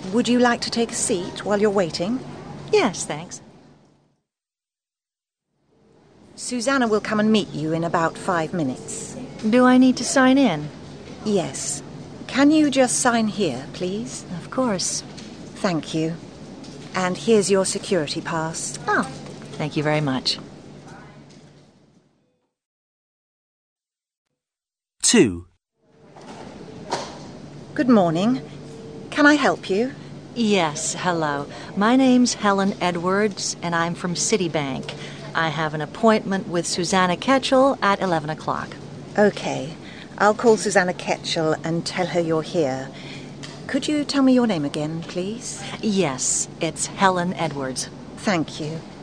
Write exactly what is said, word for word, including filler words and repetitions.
Would you like to take a seat while you're waiting? Yes, thanks. Susanna will come and meet you in about five minutes. Do I need to sign in? Yes. Can you just sign here, please? Of course. Thank you. And here's your security pass. Oh, thank you very much. Two. Good morning. Can I help you? Yes, hello. My name's Helen Edwards, and I'm from Citibank. I have an appointment with Susanna Ketchell at eleven o'clock. Okay. I'll call Susanna Ketchell and tell her you're here. Could you tell me your name again, please? Yes, it's Helen Edwards. Thank you.